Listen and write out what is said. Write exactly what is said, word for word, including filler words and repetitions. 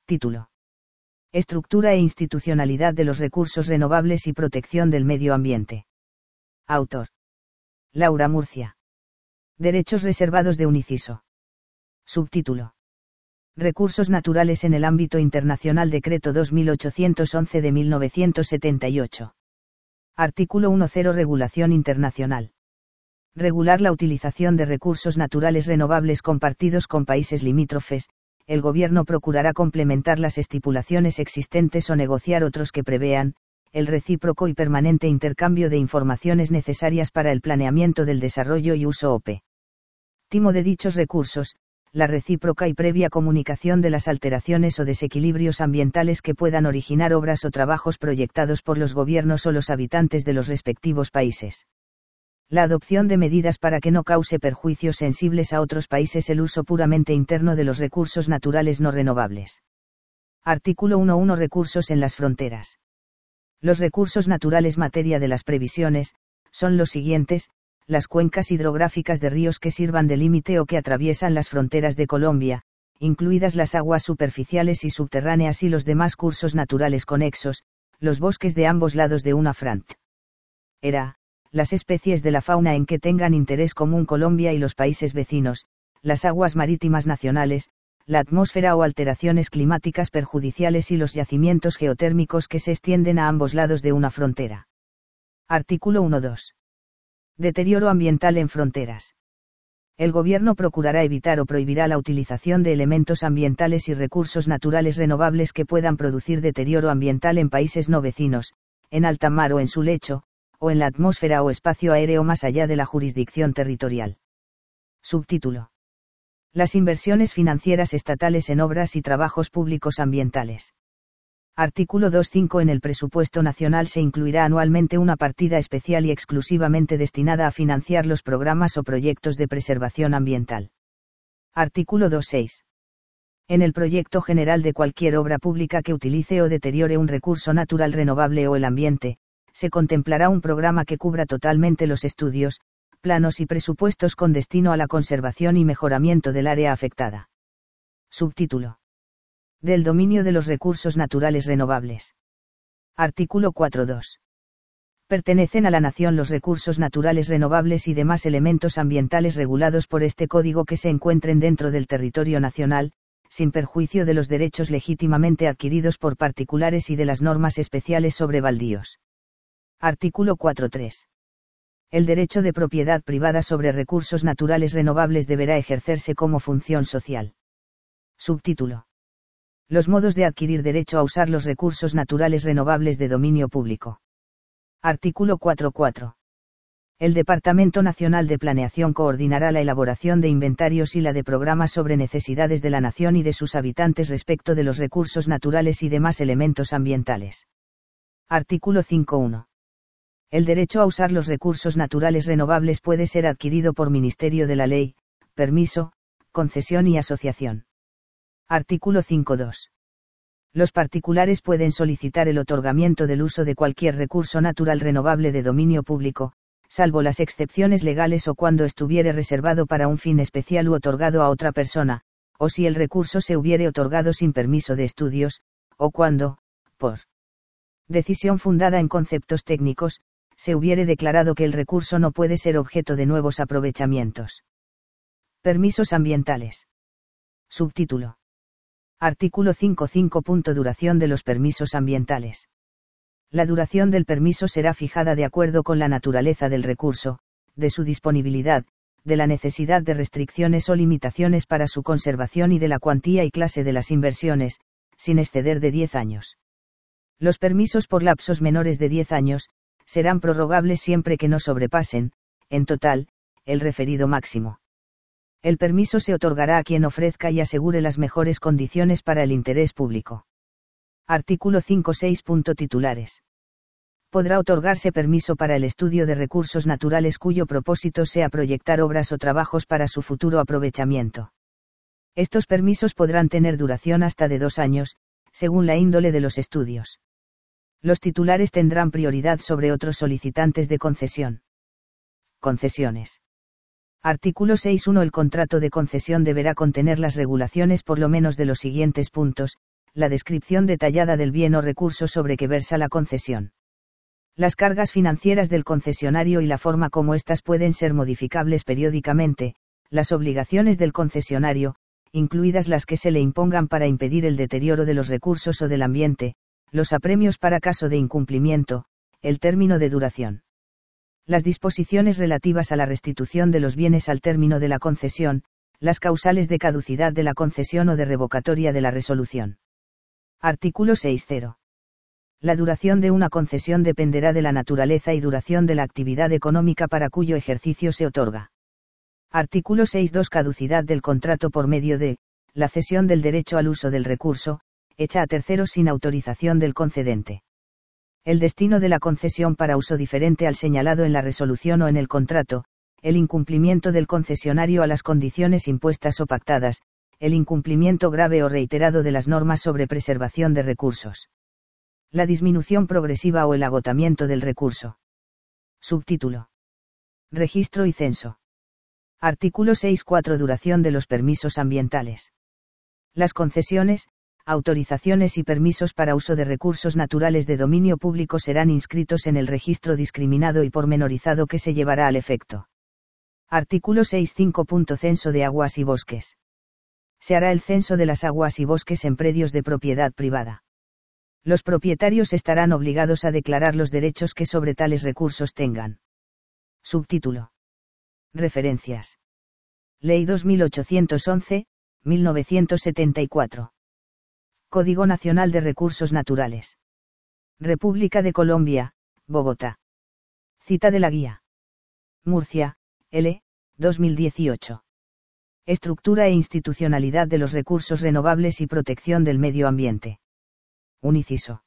Título. Estructura e institucionalidad de los recursos renovables y protección del medio ambiente. Autor. Laura Murcia. Derechos reservados de un inciso. Subtítulo. Recursos naturales en el ámbito internacional. Decreto dos mil ochocientos once de mil novecientos setenta y ocho. Artículo diez. Regulación internacional. Regular la utilización de recursos naturales renovables compartidos con países limítrofes. El Gobierno procurará complementar las estipulaciones existentes o negociar otros que prevean el recíproco y permanente intercambio de informaciones necesarias para el planeamiento del desarrollo y uso óptimo de dichos recursos, la recíproca y previa comunicación de las alteraciones o desequilibrios ambientales que puedan originar obras o trabajos proyectados por los gobiernos o los habitantes de los respectivos países. La adopción de medidas para que no cause perjuicios sensibles a otros países el uso puramente interno de los recursos naturales no renovables. Artículo uno punto uno. Recursos en las fronteras. Los recursos naturales. Materia de las previsiones, son los siguientes: las cuencas hidrográficas de ríos que sirvan de límite o que atraviesan las fronteras de Colombia, incluidas las aguas superficiales y subterráneas y los demás cursos naturales conexos, los bosques de ambos lados de una frontera, las especies de la fauna en que tengan interés común Colombia y los países vecinos, las aguas marítimas nacionales, la atmósfera o alteraciones climáticas perjudiciales y los yacimientos geotérmicos que se extienden a ambos lados de una frontera. Artículo uno punto dos. Deterioro ambiental en fronteras. El Gobierno procurará evitar o prohibirá la utilización de elementos ambientales y recursos naturales renovables que puedan producir deterioro ambiental en países no vecinos, en alta mar o en su lecho, o en la atmósfera o espacio aéreo más allá de la jurisdicción territorial. Subtítulo. Las inversiones financieras estatales en obras y trabajos públicos ambientales. Artículo dos punto cinco. En el presupuesto nacional se incluirá anualmente una partida especial y exclusivamente destinada a financiar los programas o proyectos de preservación ambiental. Artículo dos punto seis. En el proyecto general de cualquier obra pública que utilice o deteriore un recurso natural renovable o el ambiente, se contemplará un programa que cubra totalmente los estudios, planos y presupuestos con destino a la conservación y mejoramiento del área afectada. Subtítulo. Del dominio de los recursos naturales renovables. Artículo cuatro punto dos. Pertenecen a la nación los recursos naturales renovables y demás elementos ambientales regulados por este código que se encuentren dentro del territorio nacional, sin perjuicio de los derechos legítimamente adquiridos por particulares y de las normas especiales sobre baldíos. Artículo cuatro punto tres. El derecho de propiedad privada sobre recursos naturales renovables deberá ejercerse como función social. Subtítulo. Los modos de adquirir derecho a usar los recursos naturales renovables de dominio público. Artículo cuatro punto cuatro. El Departamento Nacional de Planeación coordinará la elaboración de inventarios y la de programas sobre necesidades de la nación y de sus habitantes respecto de los recursos naturales y demás elementos ambientales. Artículo cinco punto uno. El derecho a usar los recursos naturales renovables puede ser adquirido por Ministerio de la Ley, permiso, concesión y asociación. Artículo cinco punto dos. Los particulares pueden solicitar el otorgamiento del uso de cualquier recurso natural renovable de dominio público, salvo las excepciones legales o cuando estuviere reservado para un fin especial u otorgado a otra persona, o si el recurso se hubiere otorgado sin permiso de estudios, o cuando, por decisión fundada en conceptos técnicos, se hubiere declarado que el recurso no puede ser objeto de nuevos aprovechamientos. Permisos ambientales. Subtítulo. Artículo cinco punto cinco. Duración de los permisos ambientales. La duración del permiso será fijada de acuerdo con la naturaleza del recurso, de su disponibilidad, de la necesidad de restricciones o limitaciones para su conservación y de la cuantía y clase de las inversiones, sin exceder de diez años. Los permisos por lapsos menores de diez años, serán prorrogables siempre que no sobrepasen, en total, el referido máximo. El permiso se otorgará a quien ofrezca y asegure las mejores condiciones para el interés público. Artículo cinco punto seis. Titulares. Podrá otorgarse permiso para el estudio de recursos naturales cuyo propósito sea proyectar obras o trabajos para su futuro aprovechamiento. Estos permisos podrán tener duración hasta de dos años, según la índole de los estudios. Los titulares tendrán prioridad sobre otros solicitantes de concesión. Concesiones. Artículo seis punto uno. El contrato de concesión deberá contener las regulaciones por lo menos de los siguientes puntos: la descripción detallada del bien o recurso sobre que versa la concesión. Las cargas financieras del concesionario y la forma como éstas pueden ser modificables periódicamente, las obligaciones del concesionario, incluidas las que se le impongan para impedir el deterioro de los recursos o del ambiente, los apremios para caso de incumplimiento, el término de duración. Las disposiciones relativas a la restitución de los bienes al término de la concesión, las causales de caducidad de la concesión o de revocatoria de la resolución. Artículo seis punto cero. La duración de una concesión dependerá de la naturaleza y duración de la actividad económica para cuyo ejercicio se otorga. Artículo seis punto dos. Caducidad del contrato por medio de, la cesión del derecho al uso del recurso, hecha a terceros sin autorización del concedente. El destino de la concesión para uso diferente al señalado en la resolución o en el contrato, el incumplimiento del concesionario a las condiciones impuestas o pactadas, el incumplimiento grave o reiterado de las normas sobre preservación de recursos. La disminución progresiva o el agotamiento del recurso. Subtítulo. Registro y censo. Artículo seis punto cuatro. Duración de los permisos ambientales. Las concesiones, autorizaciones y permisos para uso de recursos naturales de dominio público serán inscritos en el registro discriminado y pormenorizado que se llevará al efecto. Artículo seis punto cinco. Censo de aguas y bosques. Se hará el censo de las aguas y bosques en predios de propiedad privada. Los propietarios estarán obligados a declarar los derechos que sobre tales recursos tengan. Subtítulo. Referencias. Ley dos mil ochocientos once, mil novecientos setenta y cuatro. Código Nacional de Recursos Naturales. República de Colombia, Bogotá. Cita de la guía. Murcia, L. dos mil dieciocho. Estructura e institucionalidad de los recursos renovables y protección del medio ambiente. Un inciso.